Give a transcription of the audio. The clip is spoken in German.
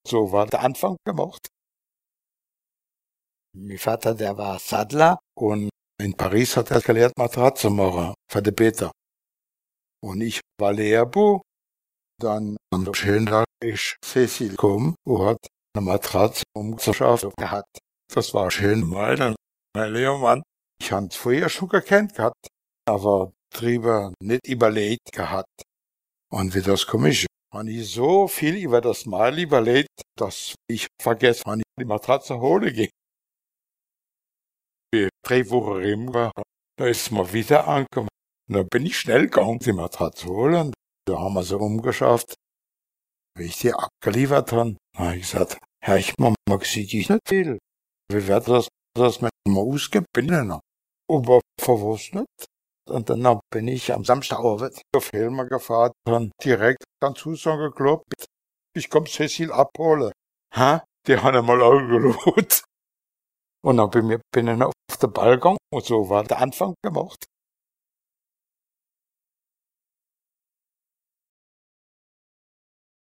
So war der Anfang gemacht. Mein Vater, der war Sattler und in Paris hat er gelernt, Matratzen zu machen für die Peter. Und ich war Lehrbuch. Dann am schönen Tag ist Cecil gekommen und hat eine Matratze umgeschafft gehabt. Das war schön mal dann, mein Lehrmann. Ich habe es früher schon gekannt gehabt, aber drüber nicht überlegt gehabt. Und wie das komisch habe ich so viel über das Mal überlegt, dass ich vergessen, wann ich die Matratze holen gehe. 3 Wochen rum war, da ist es mal wieder angekommen. Und dann bin ich schnell gegangen, die Matratze holen. Da haben wir sie umgeschafft. Wie ich die abgeliefert habe, habe ich gesagt, Herr, ich mag sie nicht viel. Wie wird das mit dem ausgebinden? Aber verwusst nicht. Und dann bin ich am Samstagabend auf Helmer gefahren, dann direkt an Zusagen geklopft. Ich komm Cecil abholen. Ha? Die haben einmal angeschaut. Und dann bin ich auf den Balkon und so war der Anfang gemacht.